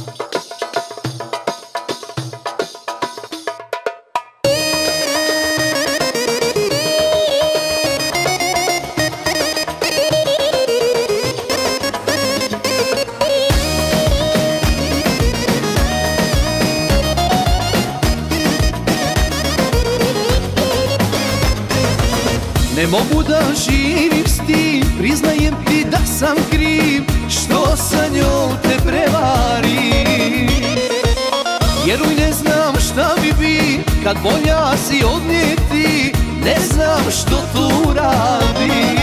Ne mogu da živim s tim, priznajem ti da sam kriv što sa njom te prevarim. Vjeruj, ne znam šta bi kad volja si odnijeti, ne znam što tu radim.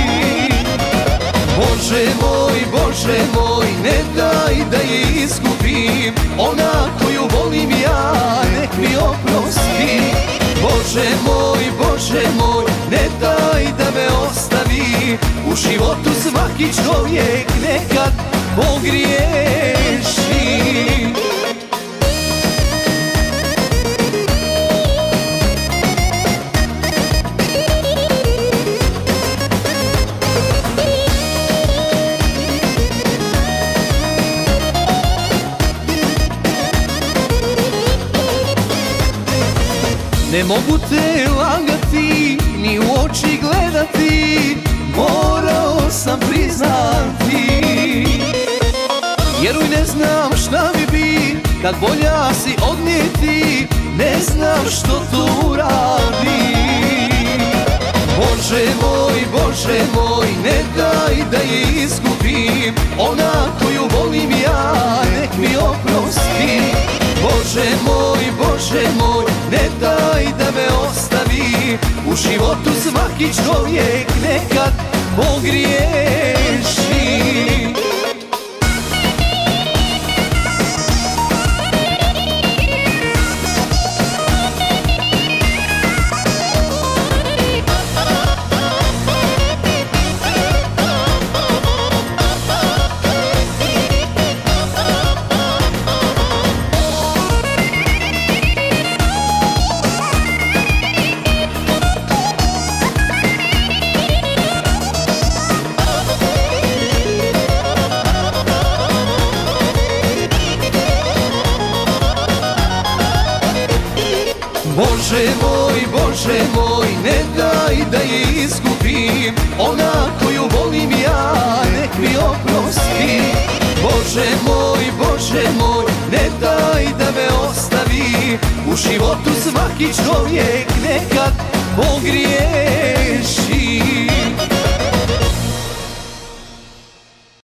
Bože moj, ne daj da je izgubim, ona koju volim ja, nek mi oprosti. Bože moj, ne daj da me ostavi, u životu svaki čovjek nekad pogriješi. Ne mogu te lagati, ni u oči gledati, morao sam priznati. Vjeruj, ne znam šta bi kad volja si odnijeti, ne znam što tu radim. Bože moj, ne daj da je izgubim, ona koju volim ja, nek mi oprosti. Bože moj, ne daj da me ostavi, u životu svaki čovjek nekad pogriješi. Bože moj, ne daj da je izgubim, ona koju volim ja, nek mi oprosti. Bože moj, ne daj da me ostavi, u životu svaki čovjek nekad pogrije.